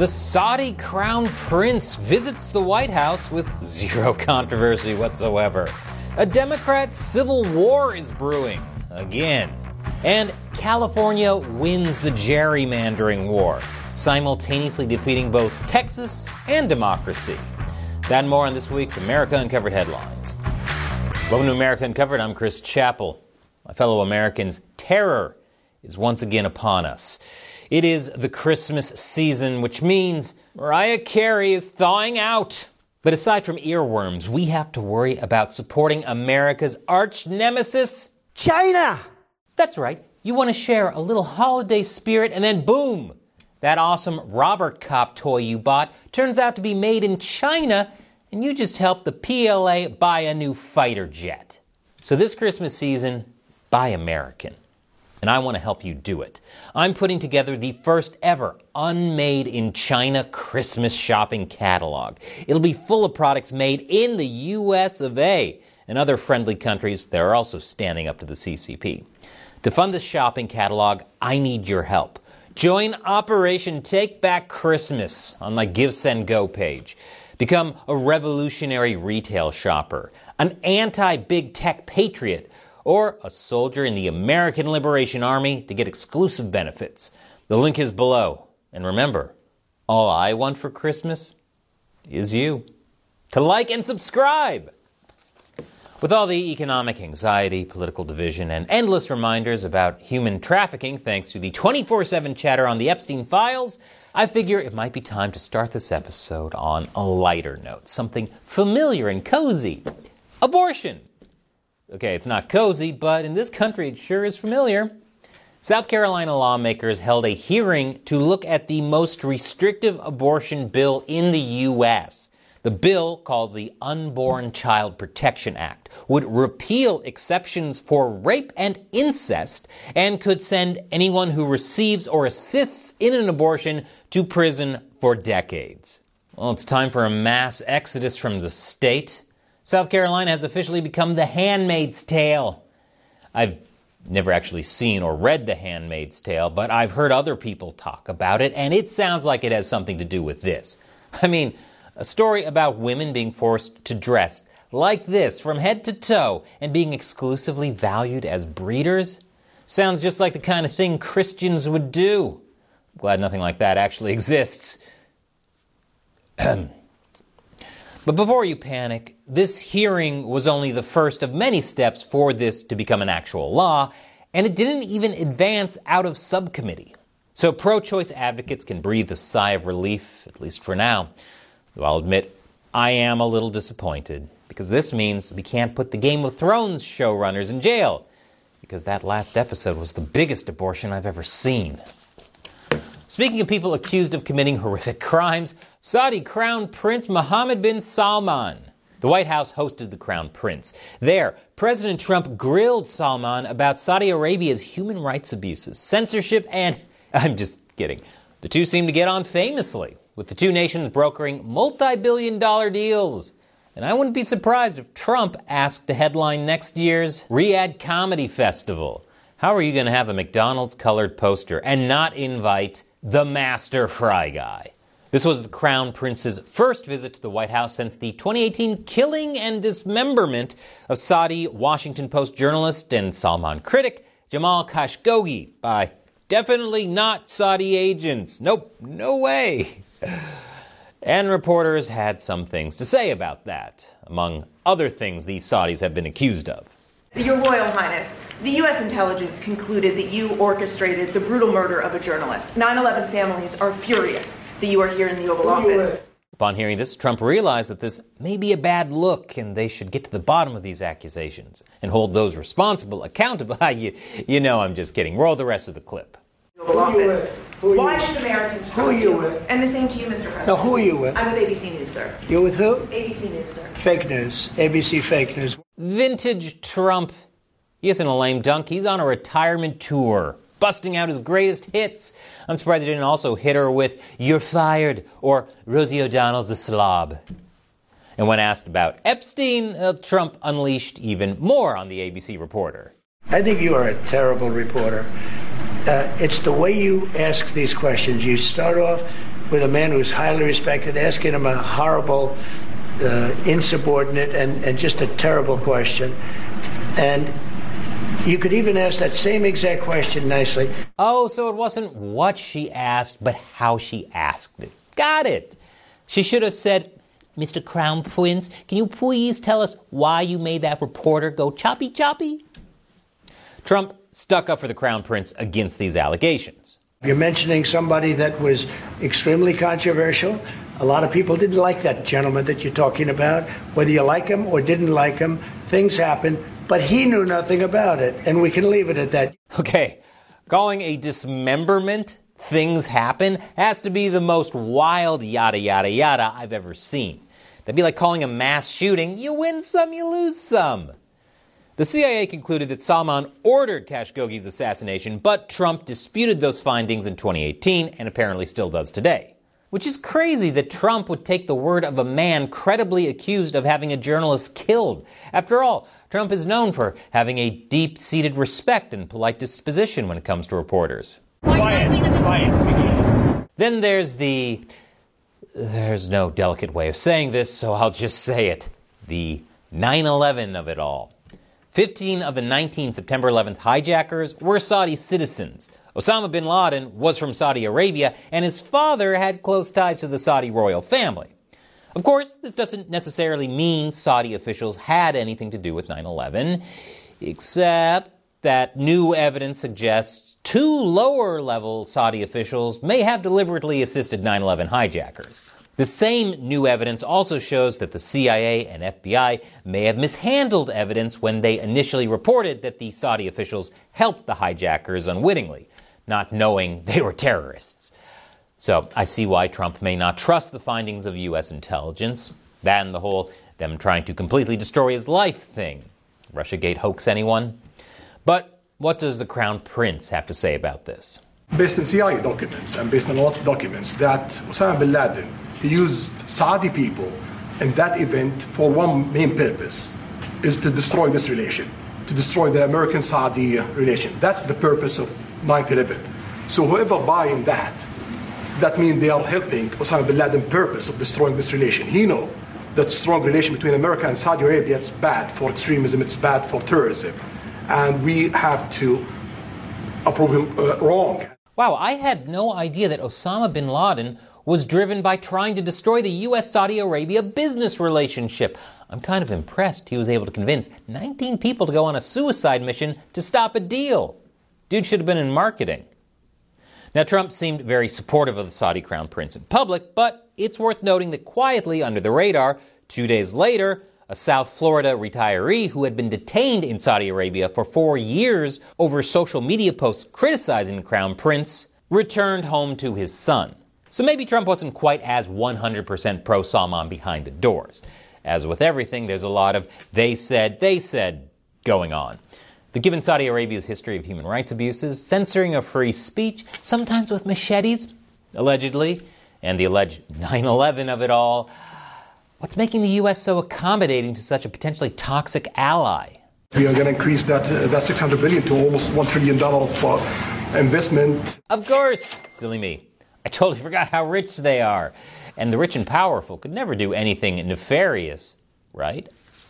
The Saudi crown prince visits the White House with zero controversy whatsoever. A Democrat civil war is brewing again. And California wins the gerrymandering war, simultaneously defeating both Texas and democracy. That and more on this week's America Uncovered headlines. Welcome to America Uncovered. I'm Chris Chappell. My fellow Americans, terror is once again upon us. It is the Christmas season, which means Mariah Carey is thawing out. But aside from earworms, we have to worry about supporting America's arch nemesis, China. That's right. You want to share a little holiday spirit, and then boom! That awesome Robert Cop toy you bought turns out to be made in China, and you just helped the PLA buy a new fighter jet. So this Christmas season, buy American. And I want to help you do it. I'm putting together the first ever unmade in China Christmas shopping catalog. It'll be full of products made in the US of A and other friendly countries that are also standing up to the CCP. To fund this shopping catalog, I need your help. Join Operation Take Back Christmas on my GiveSendGo page. Become a revolutionary retail shopper, an anti-big tech patriot, or a soldier in the American Liberation Army to get exclusive benefits. The link is below. And remember, all I want for Christmas is you to like and subscribe. With all the economic anxiety, political division, and endless reminders about human trafficking thanks to the 24/7 chatter on the Epstein files, I figure it might be time to start this episode on a lighter note, something familiar and cozy. Abortion. Okay, it's not cozy, but in this country it sure is familiar. South Carolina lawmakers held a hearing to look at the most restrictive abortion bill in the U.S. The bill, called the Unborn Child Protection Act, would repeal exceptions for rape and incest and could send anyone who receives or assists in an abortion to prison for decades. Well, it's time for a mass exodus from the state. South Carolina has officially become the Handmaid's Tale. I've never actually seen or read The Handmaid's Tale, but I've heard other people talk about it, and it sounds like it has something to do with this. I mean, a story about women being forced to dress like this from head to toe and being exclusively valued as breeders? Sounds just like the kind of thing Christians would do. I'm glad nothing like that actually exists. But before you panic, this hearing was only the first of many steps for this to become an actual law, and it didn't even advance out of subcommittee. So pro-choice advocates can breathe a sigh of relief, at least for now. Though I'll admit, I am a little disappointed, because this means we can't put the Game of Thrones showrunners in jail, because that last episode was the biggest abortion I've ever seen. Speaking of people accused of committing horrific crimes, Saudi Crown Prince Mohammed bin Salman. The White House hosted the Crown Prince. There, President Trump grilled Salman about Saudi Arabia's human rights abuses, censorship, and... I'm just kidding. The two seem to get on famously, with the two nations brokering multi-billion-dollar deals. And I wouldn't be surprised if Trump asked to headline next year's Riyadh Comedy Festival. How are you going to have a McDonald's-colored poster and not invite the Master Fry Guy? This was the Crown Prince's first visit to the White House since the 2018 killing and dismemberment of Saudi Washington Post journalist and Salman critic Jamal Khashoggi by definitely not Saudi agents. Nope, no way. And reporters had some things to say about that, among other things the Saudis have been accused of. Your Royal Highness, the U.S. intelligence concluded that you orchestrated the brutal murder of a journalist. 9/11 families are furious that you are here in the Oval Office. Upon hearing this, Trump realized that this may be a bad look and they should get to the bottom of these accusations and hold those responsible accountable. You know I'm just kidding. Roll the rest of the clip. Oval Office. Why should Americans trust you? And the same to you, Mr. President. Now, who are you with? I'm with ABC News, sir. You're with who? ABC News, sir. Fake news. ABC fake news. Vintage Trump. He isn't a lame dunk. He's on a retirement tour, busting out his greatest hits. I'm surprised he didn't also hit her with "You're fired" or "Rosie O'Donnell's a slob." And when asked about Epstein, Trump unleashed even more on the ABC reporter. I think you are a terrible reporter. It's the way you ask these questions. You start off with a man who's highly respected, asking him a horrible, insubordinate, and just a terrible question. And you could even ask that same exact question nicely. Oh, so it wasn't what she asked, but how she asked it. Got it. She should have said, Mr. Crown Prince, can you please tell us why you made that reporter go choppy choppy? Trump stuck up for the Crown Prince against these allegations. You're mentioning somebody that was extremely controversial. A lot of people didn't like that gentleman that you're talking about. Whether you like him or didn't like him, things happen. But he knew nothing about it, and we can leave it at that. Okay, calling a dismemberment things happen has to be the most wild yada yada yada I've ever seen. That'd be like calling a mass shooting, you win some, you lose some. The CIA concluded that Salman ordered Khashoggi's assassination, but Trump disputed those findings in 2018 and apparently still does today. Which is crazy that Trump would take the word of a man credibly accused of having a journalist killed. After all, Trump is known for having a deep-seated respect and polite disposition when it comes to reporters. Quiet. Then there's no delicate way of saying this, so I'll just say it. The 9/11 of it all. 15 of the 19 September 11th hijackers were Saudi citizens. Osama bin Laden was from Saudi Arabia, and his father had close ties to the Saudi royal family. Of course, this doesn't necessarily mean Saudi officials had anything to do with 9/11, except that new evidence suggests 2 lower-level Saudi officials may have deliberately assisted 9/11 hijackers. The same new evidence also shows that the CIA and FBI may have mishandled evidence when they initially reported that the Saudi officials helped the hijackers unwittingly, not knowing they were terrorists. So I see why Trump may not trust the findings of U.S. intelligence. That and the whole them trying to completely destroy his life thing. Russiagate hoax, anyone? But what does the Crown Prince have to say about this? Based on CIA documents and based on a lot of documents that Osama bin Laden used Saudi people in that event for one main purpose, is to destroy this relation, to destroy the American-Saudi relation. That's the purpose of 9/11. So whoever buying that means they are helping Osama bin Laden's purpose of destroying this relation. He knows that strong relation between America and Saudi Arabia, it's bad for extremism, it's bad for terrorism. And we have to approve him wrong. Wow, I had no idea that Osama bin Laden was driven by trying to destroy the U.S.-Saudi Arabia business relationship. I'm kind of impressed he was able to convince 19 people to go on a suicide mission to stop a deal. Dude should have been in marketing. Now, Trump seemed very supportive of the Saudi Crown Prince in public, but it's worth noting that quietly, under the radar, 2 days later, a South Florida retiree who had been detained in Saudi Arabia for 4 years over social media posts criticizing the Crown Prince returned home to his son. So maybe Trump wasn't quite as 100% pro-Salman behind the doors. As with everything, there's a lot of they said going on. But given Saudi Arabia's history of human rights abuses, censoring of free speech, sometimes with machetes, allegedly, and the alleged 9/11 of it all, what's making the U.S. so accommodating to such a potentially toxic ally? We are going to increase that $600 billion to almost $1 trillion of investment. Of course! Silly me. I totally forgot how rich they are. And the rich and powerful could never do anything nefarious, right?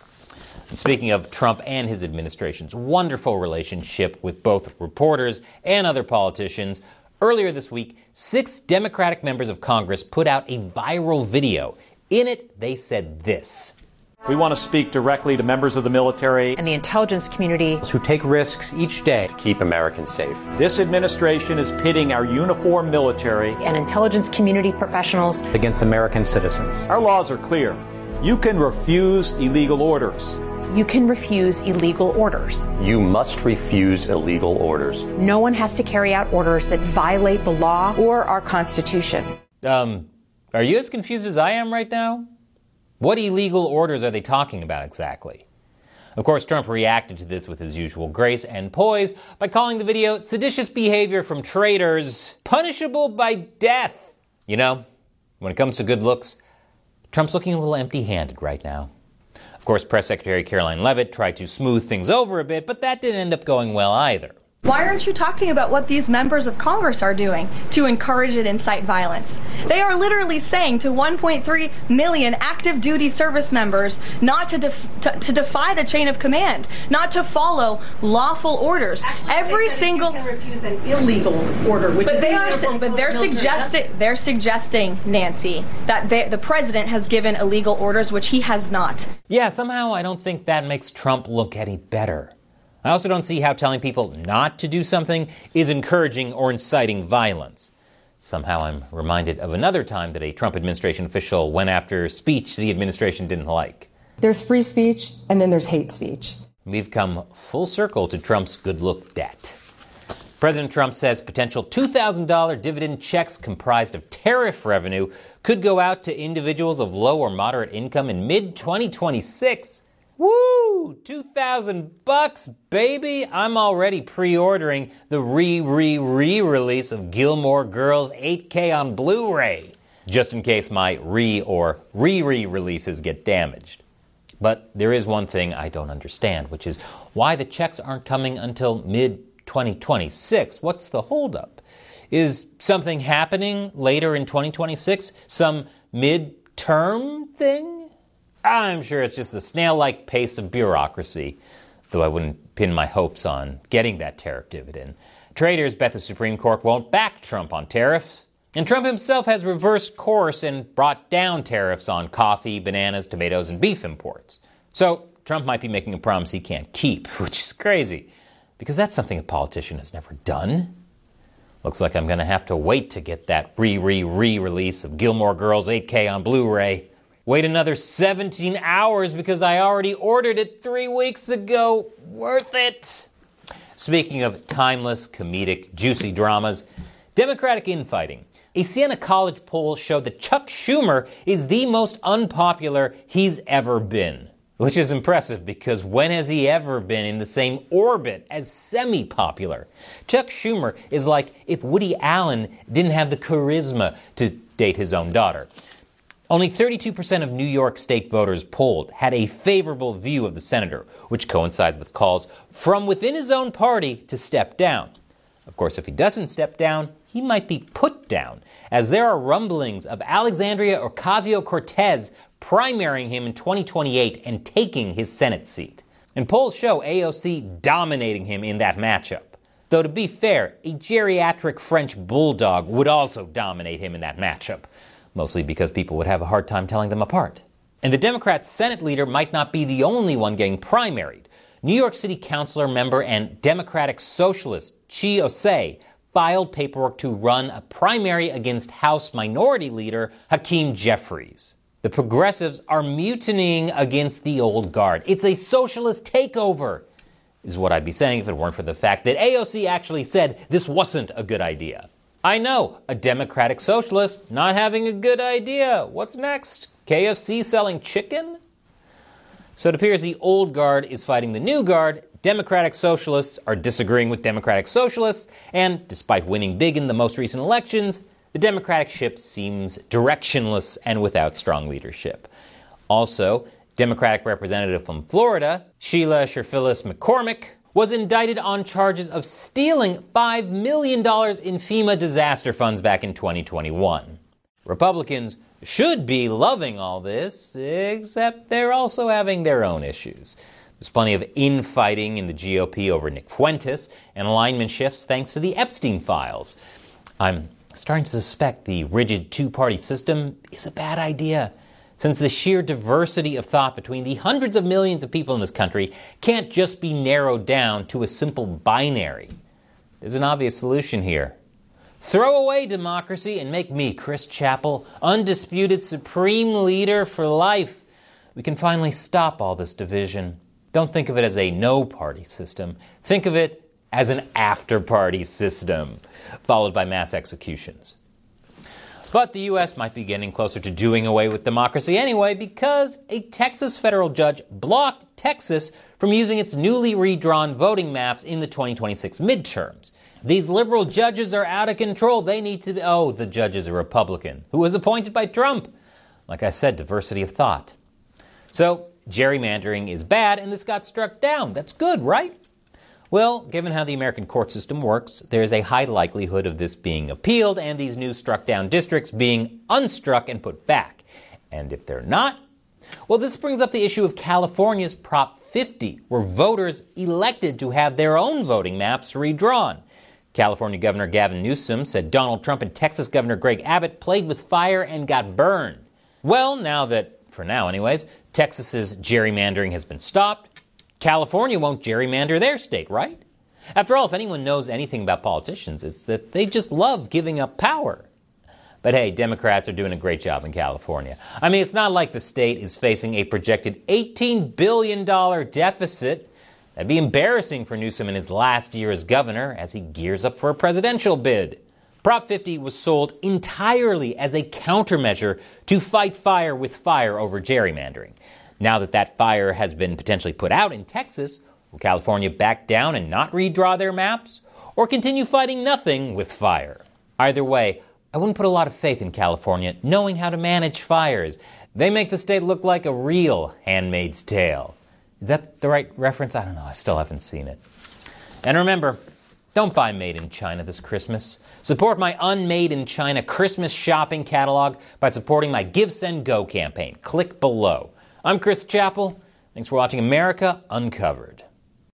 And speaking of Trump and his administration's wonderful relationship with both reporters and other politicians, earlier this week, 6 Democratic members of Congress put out a viral video. In it, they said this. We want to speak directly to members of the military and the intelligence community who take risks each day to keep Americans safe. This administration is pitting our uniformed military and intelligence community professionals against American citizens. Our laws are clear. You can refuse illegal orders. You can refuse illegal orders. You must refuse illegal orders. No one has to carry out orders that violate the law or our Constitution. Are you as confused as I am right now? What illegal orders are they talking about exactly? Of course, Trump reacted to this with his usual grace and poise by calling the video seditious behavior from traitors punishable by death. You know, when it comes to good looks, Trump's looking a little empty-handed right now. Of course, Press Secretary Caroline Leavitt tried to smooth things over a bit, but that didn't end up going well either. Why aren't you talking about what these members of Congress are doing to encourage and incite violence? They are literally saying to 1.3 million active duty service members not to defy the chain of command, not to follow lawful orders. Actually, every single can refuse an illegal order, which but is they're suggesting, Nancy, that the president has given illegal orders, which he has not. Yeah, somehow I don't think that makes Trump look any better. I also don't see how telling people not to do something is encouraging or inciting violence. Somehow I'm reminded of another time that a Trump administration official went after speech the administration didn't like. There's free speech, and then there's hate speech. We've come full circle to Trump's good look debt. President Trump says potential $2,000 dividend checks comprised of tariff revenue could go out to individuals of low or moderate income in mid-2026. Woo! $2,000, baby! I'm already pre-ordering the re-release of Gilmore Girls 8K on Blu-ray, just in case my re-releases get damaged. But there is one thing I don't understand, which is why the checks aren't coming until mid-2026. What's the holdup? Is something happening later in 2026? Some mid-term thing? I'm sure it's just the snail-like pace of bureaucracy, though I wouldn't pin my hopes on getting that tariff dividend. Traders bet the Supreme Court won't back Trump on tariffs, and Trump himself has reversed course and brought down tariffs on coffee, bananas, tomatoes, and beef imports. So Trump might be making a promise he can't keep, which is crazy, because that's something a politician has never done. Looks like I'm going to have to wait to get that re-release of Gilmore Girls 8K on Blu-ray. Wait another 17 hours because I already ordered it 3 weeks ago. Worth it. Speaking of timeless, comedic, juicy dramas, Democratic infighting. A Siena College poll showed that Chuck Schumer is the most unpopular he's ever been. Which is impressive because when has he ever been in the same orbit as semi-popular? Chuck Schumer is like if Woody Allen didn't have the charisma to date his own daughter. Only 32% of New York State voters polled had a favorable view of the senator, which coincides with calls from within his own party to step down. Of course, if he doesn't step down, he might be put down, as there are rumblings of Alexandria Ocasio-Cortez primarying him in 2028 and taking his Senate seat. And polls show AOC dominating him in that matchup. Though to be fair, a geriatric French bulldog would also dominate him in that matchup. Mostly because people would have a hard time telling them apart. And the Democrat Senate leader might not be the only one getting primaried. New York City Councilor member and Democratic Socialist Chi Osei filed paperwork to run a primary against House Minority Leader Hakeem Jeffries. The progressives are mutinying against the old guard. It's a socialist takeover, is what I'd be saying if it weren't for the fact that AOC actually said this wasn't a good idea. I know, a Democratic Socialist not having a good idea. What's next? KFC selling chicken? So it appears the old guard is fighting the new guard. Democratic Socialists are disagreeing with Democratic Socialists. And despite winning big in the most recent elections, the Democratic ship seems directionless and without strong leadership. Also, Democratic representative from Florida, Sheila Sherfilis McCormick, was indicted on charges of stealing $5 million in FEMA disaster funds back in 2021. Republicans should be loving all this, except they're also having their own issues. There's plenty of infighting in the GOP over Nick Fuentes and alignment shifts thanks to the Epstein files. I'm starting to suspect the rigid two-party system is a bad idea, since the sheer diversity of thought between the hundreds of millions of people in this country can't just be narrowed down to a simple binary. There's an obvious solution here. Throw away democracy and make me, Chris Chappell, undisputed supreme leader for life. We can finally stop all this division. Don't think of it as a no-party system. Think of it as an after-party system, followed by mass executions. But the U.S. might be getting closer to doing away with democracy anyway because a Texas federal judge blocked Texas from using its newly redrawn voting maps in the 2026 midterms. These liberal judges are out of control. They need to be... Oh, the judge is a Republican who was appointed by Trump. Like I said, diversity of thought. So, gerrymandering is bad and this got struck down. That's good, right? Well, given how the American court system works, there is a high likelihood of this being appealed and these new struck-down districts being unstruck and put back. And if they're not, well, this brings up the issue of California's Prop 50, where voters elected to have their own voting maps redrawn. California Governor Gavin Newsom said Donald Trump and Texas Governor Greg Abbott played with fire and got burned. Well, now that, for now anyways, Texas's gerrymandering has been stopped, California won't gerrymander their state, right? After all, if anyone knows anything about politicians, it's that they just love giving up power. But hey, Democrats are doing a great job in California. I mean, it's not like the state is facing a projected $18 billion deficit. That'd be embarrassing for Newsom in his last year as governor as he gears up for a presidential bid. Prop 50 was sold entirely as a countermeasure to fight fire with fire over gerrymandering. Now that that fire has been potentially put out in Texas, will California back down and not redraw their maps? Or continue fighting nothing with fire? Either way, I wouldn't put a lot of faith in California knowing how to manage fires. They make the state look like a real Handmaid's Tale. Is that the right reference? I don't know. I still haven't seen it. And remember, don't buy Made in China this Christmas. Support my Unmade in China Christmas shopping catalog by supporting my Give, Send, Go campaign. Click below. I'm Chris Chappell. Thanks for watching America Uncovered.